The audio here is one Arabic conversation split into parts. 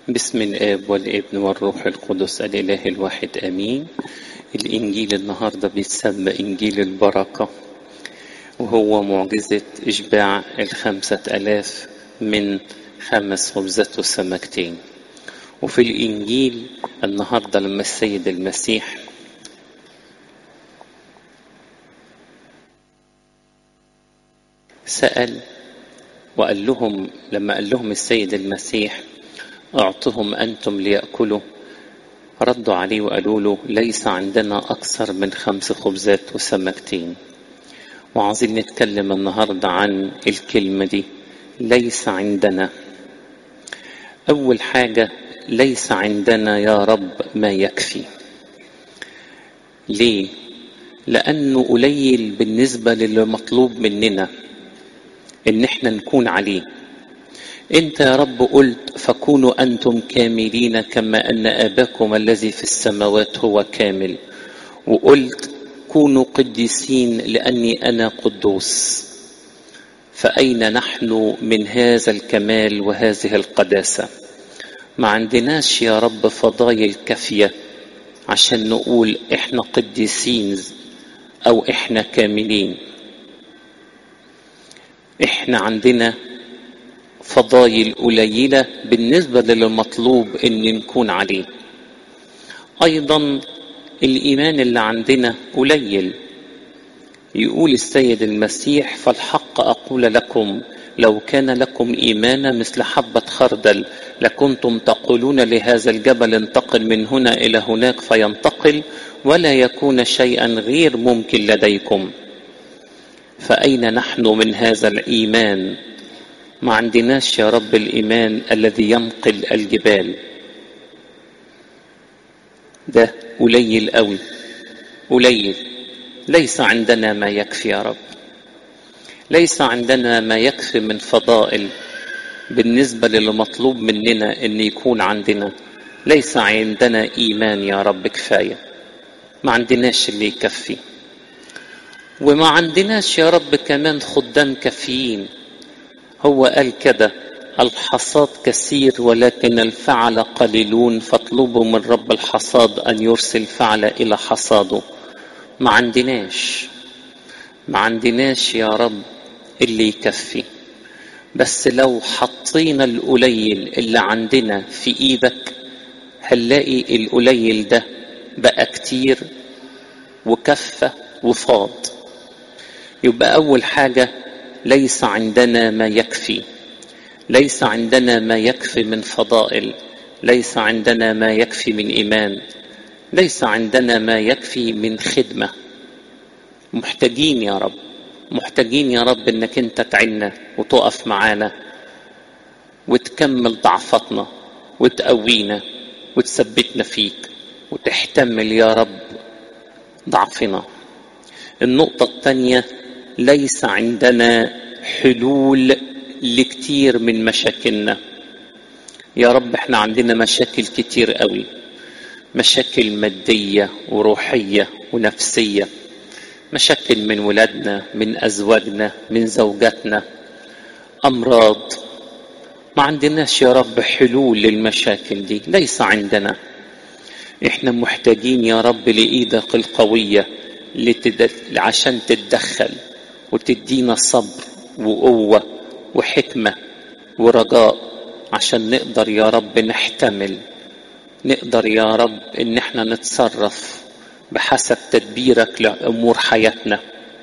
بسم الآب والابن والروح القدس الإله الواحد آمين. الإنجيل النهاردة بيتسمى إنجيل البركة، وهو معجزة إشباع 5000 من 5 خبزات وسمكتين. وفي الإنجيل النهاردة لما السيد المسيح سأل وقال لهم، لما قال لهم السيد المسيح أعطهم أنتم ليأكلوا، ردوا عليه وقالوا له ليس عندنا أكثر من 5 خبزات وسمكتين. وعايزين نتكلم النهاردة عن الكلمة دي، ليس عندنا. أول حاجة، ليس عندنا يا رب ما يكفي. ليه؟ لأنه قليل بالنسبة للمطلوب مننا إن احنا نكون عليه. انت يا رب قلت فكونوا أنتم كاملين كما أن أباكم الذي في السماوات هو كامل، وقلت كونوا قديسين لأني أنا قدوس. فأين نحن من هذا الكمال وهذه القداسة؟ ما عندناش يا رب فضائل كافية عشان نقول احنا قديسين أو احنا كاملين. احنا عندنا فضائل قليلة بالنسبة للمطلوب ان نكون عليه. ايضا الايمان اللي عندنا قليل. يقول السيد المسيح فالحق اقول لكم لو كان لكم ايمان مثل حبة خردل لكنتم تقولون لهذا الجبل انتقل من هنا الى هناك فينتقل ولا يكون شيئا غير ممكن لديكم. فاين نحن من هذا الايمان؟ ما عندناش يا رب الإيمان الذي ينقل الجبال. ده قليل قوي، قليل. ليس عندنا ما يكفي يا رب. ليس عندنا ما يكفي من فضائل بالنسبة للمطلوب مننا ان يكون عندنا. ليس عندنا إيمان يا رب كفاية. ما عندناش اللي يكفي، وما عندناش يا رب كمان خدام كافيين. هو قال كده الحصاد كثير ولكن الفعل قليلون، فاطلبوا من رب الحصاد أن يرسل فعل إلى حصاده. ما عندناش يا رب اللي يكفي. بس لو حطينا القليل اللي عندنا في إيدك هنلاقي القليل ده بقى كتير وكفة وفاض. يبقى أول حاجة ليس عندنا ما يكفي. ليس عندنا ما يكفي من فضائل. ليس عندنا ما يكفي من إيمان. ليس عندنا ما يكفي من خدمة. محتاجين يا رب، محتاجين يا رب انك انت تعيننا وتقف معانا وتكمل ضعفتنا وتقوينا وتثبتنا فيك وتحتمل يا رب ضعفنا. النقطة الثانية، ليس عندنا حلول لكتير من مشاكلنا. يا رب احنا عندنا مشاكل كتير قوي، مشاكل مادية وروحية ونفسية، مشاكل من ولادنا، من أزواجنا، من زوجاتنا، أمراض. ما عندناش يا رب حلول للمشاكل دي. ليس عندنا. احنا محتاجين يا رب لإيدك القوية عشان تتدخل وتدينا صبر وقوة وحكمة ورجاء عشان نقدر يا رب نحتمل، نقدر يا رب ان احنا نتصرف بحسب تدبيرك لأمور حياتنا.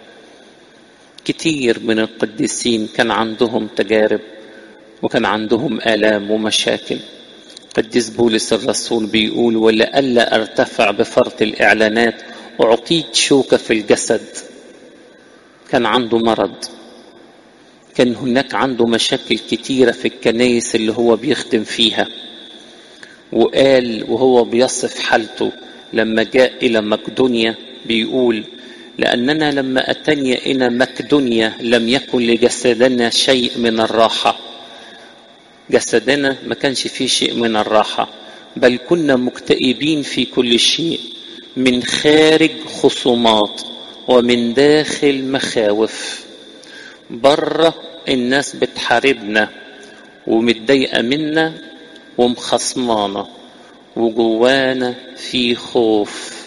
كتير من القديسين كان عندهم تجارب وكان عندهم آلام ومشاكل. قديس بولس الرسول بيقول ولألا ارتفع بفرط الإعلانات أعطيت شوكة في الجسد. كان عنده مرض، كان هناك عنده مشاكل كتيرة في الكنائس اللي هو بيخدم فيها. وقال وهو بيصف حالته لما جاء إلى مقدونيا بيقول لأننا لما أتني إلى مقدونيا لم يكن لجسدنا شيء من الراحة. جسدنا ما كانش فيه شيء من الراحة، بل كنا مكتئبين في كل شيء، من خارج خصومات ومن داخل مخاوف. بره الناس بتحاربنا ومتضايقة منا ومخصمانة وجوانا في خوف.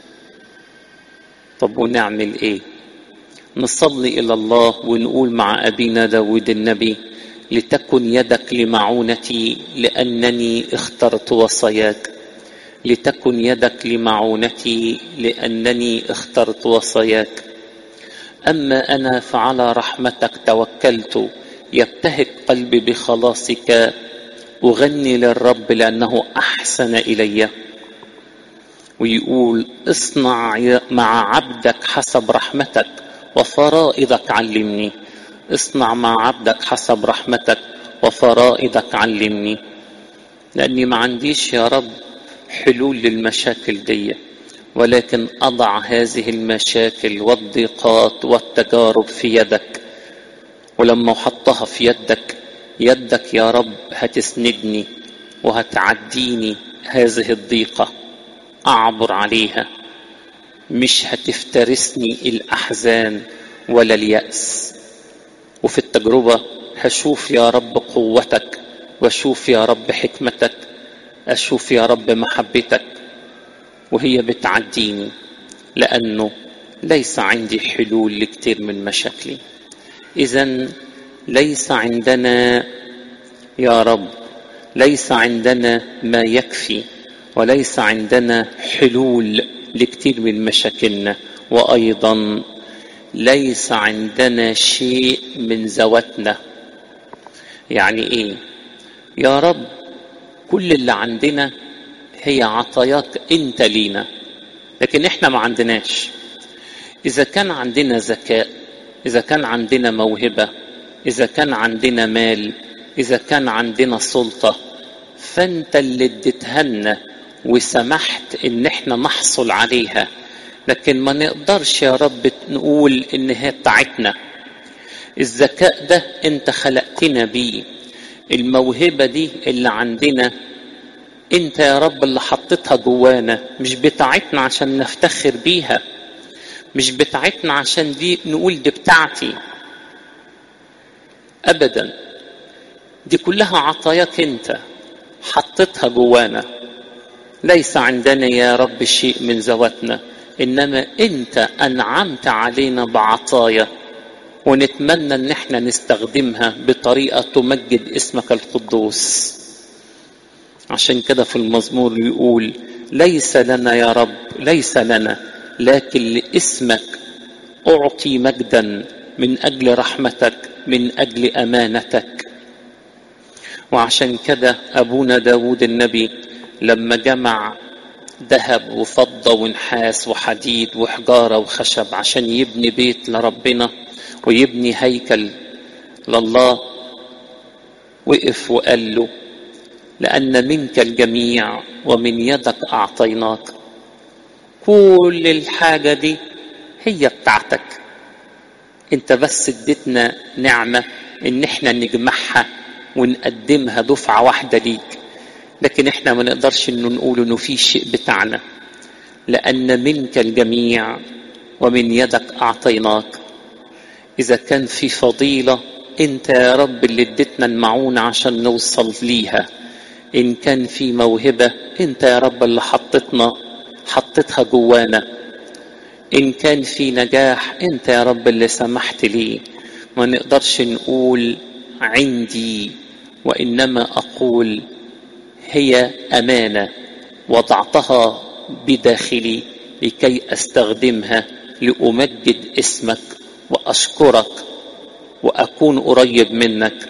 طب ونعمل ايه؟ نصلي الى الله ونقول مع ابينا داود النبي: لتكن يدك لمعونتي لانني اخترت وصاياك. لتكن يدك لمعونتي لانني اخترت وصاياك. اما انا فعلى رحمتك توكلت، يبتهج قلبي بخلاصك. اغني للرب لانه احسن الي. ويقول: اصنع مع عبدك حسب رحمتك وفرائضك علمني. اصنع مع عبدك حسب رحمتك وفرائضك علمني. لاني ما عنديش يا رب حلول للمشاكل دي، ولكن اضع هذه المشاكل والضيقات والتجارب في يدك. ولما احطها في يدك، يدك يا رب هتسندني وهتعديني هذه الضيقة، اعبر عليها. مش هتفترسني الاحزان ولا اليأس. وفي التجربة هشوف يا رب قوتك، واشوف يا رب حكمتك، اشوف يا رب محبتك وهي بتعديني، لانه ليس عندي حلول لكتير من مشاكلي. اذن ليس عندنا يا رب، ليس عندنا ما يكفي، وليس عندنا حلول لكتير من مشاكلنا، وايضا ليس عندنا شيء من ذواتنا. يعني ايه يا رب؟ كل اللي عندنا هي عطاياك انت لينا، لكن احنا ما عندناش. اذا كان عندنا ذكاء، اذا كان عندنا موهبة، اذا كان عندنا مال، اذا كان عندنا سلطة، فانت اللي اديتها لنا وسمحت ان احنا نحصل عليها، لكن ما نقدرش يا رب نقول ان هي بتاعتنا. الذكاء ده انت خلقتنا بيه، الموهبة دي اللي عندنا انت يا رب اللي حطيتها جوانا، مش بتاعتنا عشان نفتخر بيها، مش بتاعتنا عشان دي نقول دي بتاعتي ابدا. دي كلها عطاياك انت حطيتها جوانا. ليس عندنا يا رب شيء من ذواتنا، انما انت انعمت علينا بعطايا، ونتمنى ان احنا نستخدمها بطريقة تمجد اسمك القدوس. عشان كده في المزمور يقول: ليس لنا يا رب، ليس لنا، لكن لاسمك اعطي مجدا، من اجل رحمتك، من اجل امانتك. وعشان كده ابونا داود النبي لما جمع ذهب وفضة ونحاس وحديد وحجارة وخشب عشان يبني بيت لربنا ويبني هيكل لله، وقف وقال له: لأن منك الجميع ومن يدك أعطيناك. كل الحاجة دي هي بتاعتك انت، بس اديتنا نعمة ان احنا نجمعها ونقدمها دفعة واحدة ليك، لكن احنا ما نقدرش انه نقول انه في شيء بتاعنا، لأن منك الجميع ومن يدك أعطيناك. إذا كان في فضيلة انت يا رب اللي اديتنا المعونة عشان نوصل ليها، إن كان في موهبة انت يا رب اللي حطتها جوانا، إن كان في نجاح انت يا رب اللي سمحت لي. ما نقدرش نقول عندي، وإنما أقول هي أمانة وضعتها بداخلي لكي أستخدمها لأمجد اسمك وأشكرك وأكون قريب منك،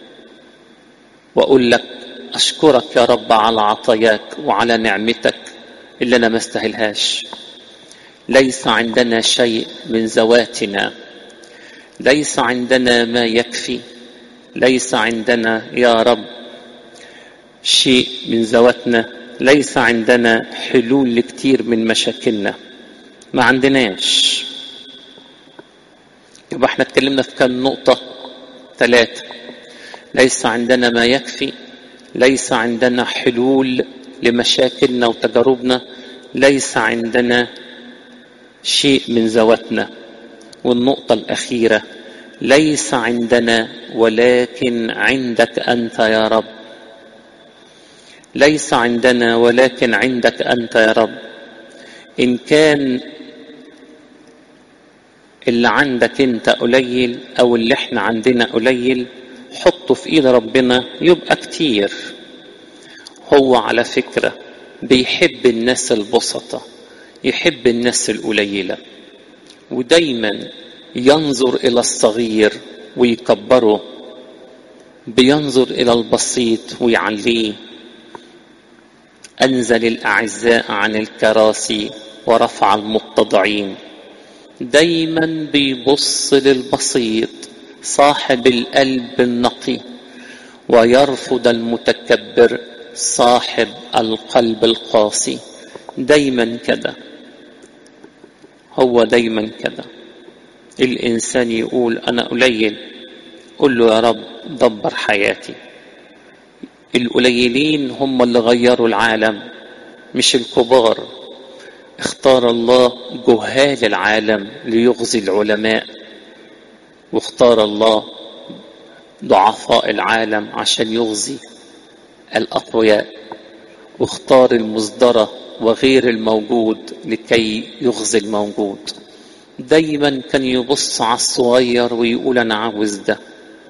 وأقول لك أشكرك يا رب على عطاياك وعلى نعمتك اللي أنا ما استاهلهاش. ليس عندنا شيء من ذواتنا، ليس عندنا ما يكفي، ليس عندنا يا رب شيء من ذواتنا، ليس عندنا حلول لكتير من مشاكلنا، ما عندناش. يبقى احنا اتكلمنا في كام نقطة؟ 3. ليس عندنا ما يكفي، ليس عندنا حلول لمشاكلنا وتجاربنا، ليس عندنا شيء من ذواتنا. والنقطة الأخيرة: ليس عندنا ولكن عندك أنت يا رب. ليس عندنا ولكن عندك أنت يا رب. إن كان اللي عندك أنت قليل أو اللي احنا عندنا قليل، حطه في إيد ربنا يبقى كتير. هو على فكرة بيحب الناس البسطة، يحب الناس القليلة، ودايما ينظر إلى الصغير ويكبره، بينظر إلى البسيط ويعليه. أنزل الأعزاء عن الكراسي ورفع المتضعين. دايما بيبص للبسيط صاحب القلب النقي، ويرفض المتكبر صاحب القلب القاسي. دايما كده، هو دايما كده. الإنسان يقول أنا قليل، قل له يا رب دبر حياتي. القليلين هم اللي غيروا العالم مش الكبار. اختار الله جهال العالم ليغزي العلماء، واختار الله ضعفاء العالم عشان يغزي الأقوياء، واختار المصدرة وغير الموجود لكي يغزي الموجود. دايما كان يبص على الصغير ويقول أنا عاوز ده.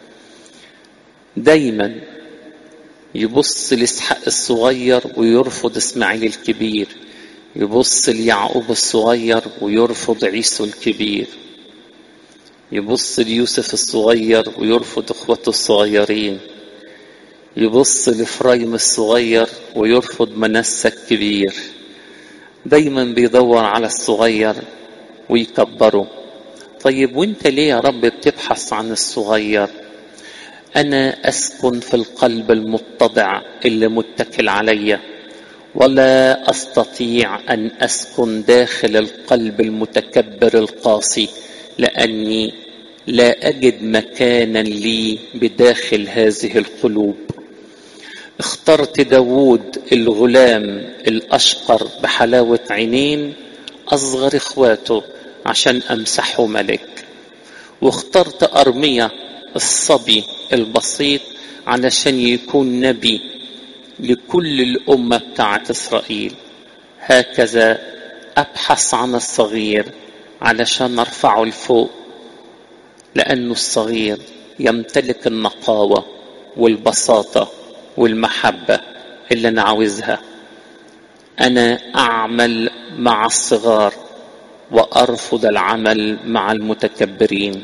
دايما يبص لإسحاق الصغير ويرفض إسماعيل الكبير، يبص ليعقوب الصغير ويرفض عيسو الكبير، يبص ليوسف الصغير ويرفض اخوته الصغيرين، يبص لإفرايم الصغير ويرفض منسى الكبير. دايما بيدور على الصغير ويكبره. طيب وانت ليه يا رب بتبحث عن الصغير؟ أنا أسكن في القلب المتضع اللي متكل عليا، ولا أستطيع أن أسكن داخل القلب المتكبر القاسي، لأني لا أجد مكانا لي بداخل هذه القلوب. اخترت داود الغلام الأشقر بحلاوة عينين أصغر إخواته عشان أمسحه ملك، واخترت أرميا الصبي البسيط علشان يكون نبي لكل الأمة بتاعت إسرائيل. هكذا أبحث عن الصغير علشان أرفعه لفوق، لأنه الصغير يمتلك النقاوة والبساطة والمحبة اللي أنا عاوزها. أنا أعمل مع الصغار وأرفض العمل مع المتكبرين.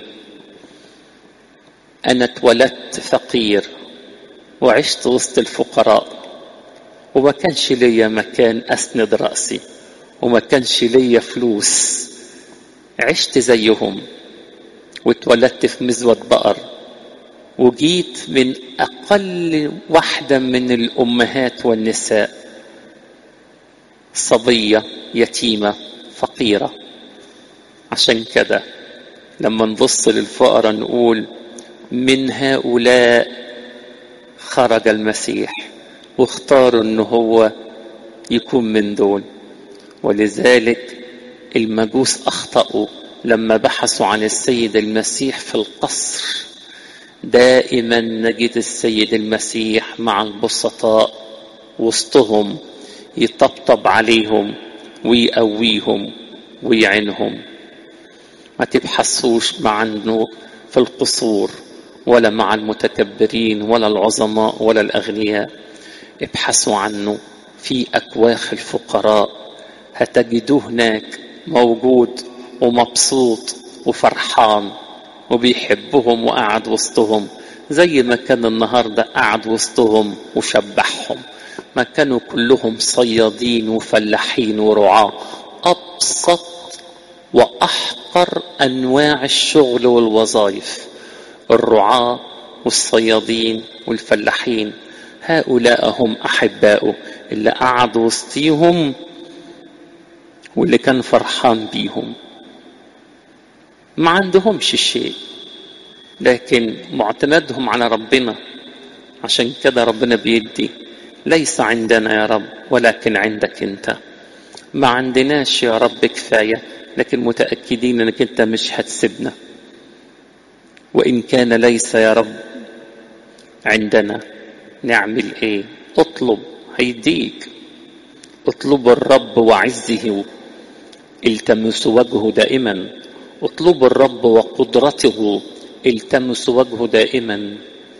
أنا اتولدت فقير وعشت وسط الفقراء، وما كانش ليا مكان أسند رأسي، وما كانش ليا فلوس. عشت زيهم واتولدت في مزود بقر، وجيت من أقل واحدة من الأمهات والنساء، صبية يتيمة فقيرة. عشان كده لما نبص للفقراء نقول من هؤلاء خرج المسيح، واختاروا انه هو يكون من دول. ولذلك المجوس اخطأوا لما بحثوا عن السيد المسيح في القصر. دائما نجد السيد المسيح مع البسطاء وسطهم، يطبطب عليهم ويقويهم ويعينهم. ما تبحثوش عنه في القصور ولا مع المتكبرين ولا العظماء ولا الأغنياء. ابحثوا عنه في أكواخ الفقراء، هتجدوه هناك موجود ومبسوط وفرحان وبيحبهم وقعد وسطهم، زي ما كان النهاردة قعد وسطهم وشبعهم. ما كانوا كلهم صيادين وفلاحين ورعاة، أبسط وأحقر أنواع الشغل والوظائف، الرعاة والصيادين والفلاحين. هؤلاء هم أحباؤه اللي قعد وسطيهم واللي كان فرحان بيهم. ما عندهمش شيء، لكن معتمدهم على ربنا. عشان كده ربنا بيدي. ليس عندنا يا رب ولكن عندك انت. ما عندناش يا رب كفاية، لكن متأكدين انك انت مش هتسيبنا. وإن كان ليس يا رب عندنا نعمل ايه؟ اطلب هيديك. اطلبوا الرب وعزه التمسوا وجهه دائما. اطلبوا الرب وقدرته التمسوا وجهه دائما.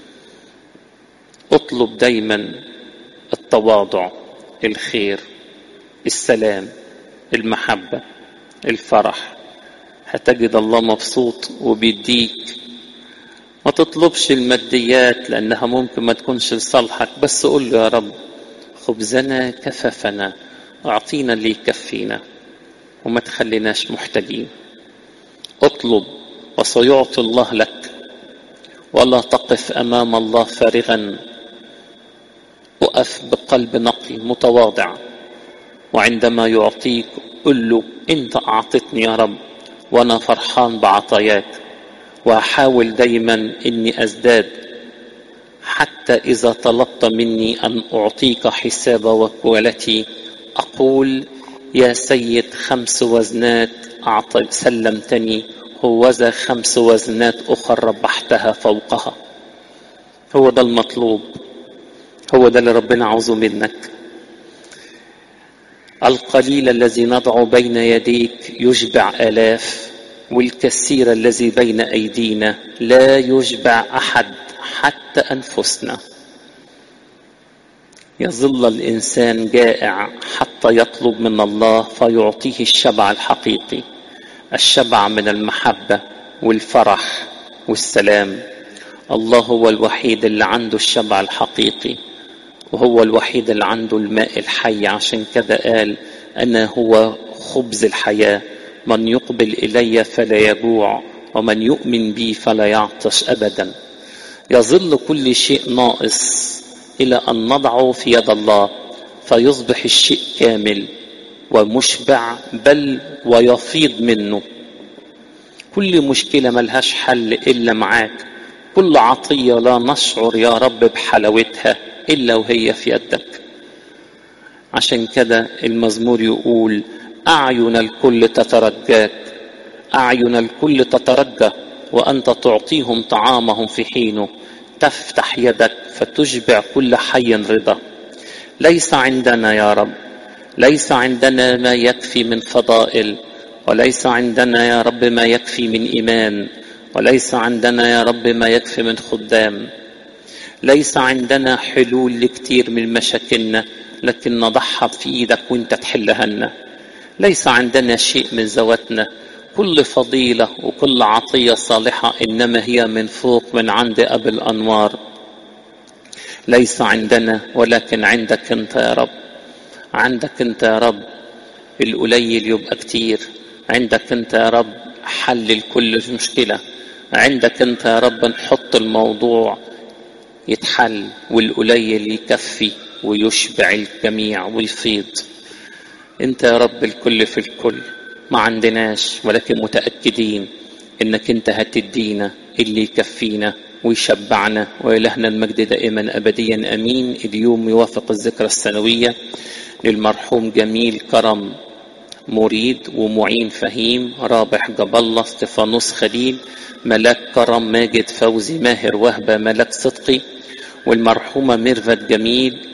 اطلب دايما التواضع، الخير، السلام، المحبة، الفرح، هتجد الله مبسوط وبيديك. ما تطلبش الماديات لأنها ممكن ما تكونش لصالحك، بس قول له يا رب خبزنا كفافنا أعطينا اللي يكفينا وما تخليناش محتاجين. اطلب وسيعطي الله لك، ولا تقف أمام الله فارغا. وقف بقلب نقي متواضع، وعندما يعطيك قل له انت اعطتني يا رب وانا فرحان بعطاياك، وأحاول دايما اني ازداد، حتى اذا طلبت مني ان اعطيك حساب وكالتي اقول يا سيد 5 وزنات سلمتني، هوذا 5 وزنات اخرى ربحتها فوقها. هو ده المطلوب، هو ده اللي ربنا عاوزه منك. القليل الذي نضع بين يديك يشبع آلاف، والكثير الذي بين أيدينا لا يشبع أحد حتى أنفسنا. يظل الإنسان جائع حتى يطلب من الله فيعطيه الشبع الحقيقي، الشبع من المحبة والفرح والسلام. الله هو الوحيد اللي عنده الشبع الحقيقي، وهو الوحيد اللي عنده الماء الحي. عشان كده قال أنا هو خبز الحياة، من يقبل إلي فلا يجوع، ومن يؤمن بي فلا يعطش أبدا. يظل كل شيء ناقص إلى أن نضعه في يد الله فيصبح الشيء كامل ومشبع، بل ويفيض منه. كل مشكلة ملهاش حل إلا معاك، كل عطية لا نشعر يا رب بحلاوتها إلا وهي في يدك. عشان كده المزمور يقول أعين الكل تترجاك، أعين الكل تترجى وأنت تعطيهم طعامهم في حينه، تفتح يدك فتشبع كل حي رضا. ليس عندنا يا رب، ليس عندنا ما يكفي من فضائل، وليس عندنا يا رب ما يكفي من إيمان، وليس عندنا يا رب ما يكفي من خدام، ليس عندنا حلول لكتير من مشاكلنا، لكن نضعها في ايدك وانت تحلها لنا. ليس عندنا شيء من ذواتنا، كل فضيلة وكل عطية صالحة إنما هي من فوق من عند أبي الأنوار. ليس عندنا ولكن عندك انت يا رب، عندك انت يا رب القليل يبقى كتير، عندك انت يا رب حل لكل مشكلة، عندك انت يا رب نحط الموضوع يتحل والقليل يكفي ويشبع الجميع ويفيض. انت يا رب الكل في الكل، ما عندناش ولكن متأكدين انك انت هتدينا اللي يكفينا ويشبعنا. وإلهنا المجد دائما أبديا أمين. اليوم يوافق الذكرى السنوية للمرحوم جميل كرم مريد ومعين فهيم، رابح جاب الله، استفانوس خليل، ملاك كرم، ماجد فوزي، ماهر وهبة، ملاك صدقي، والمرحومة ميرفت جميل،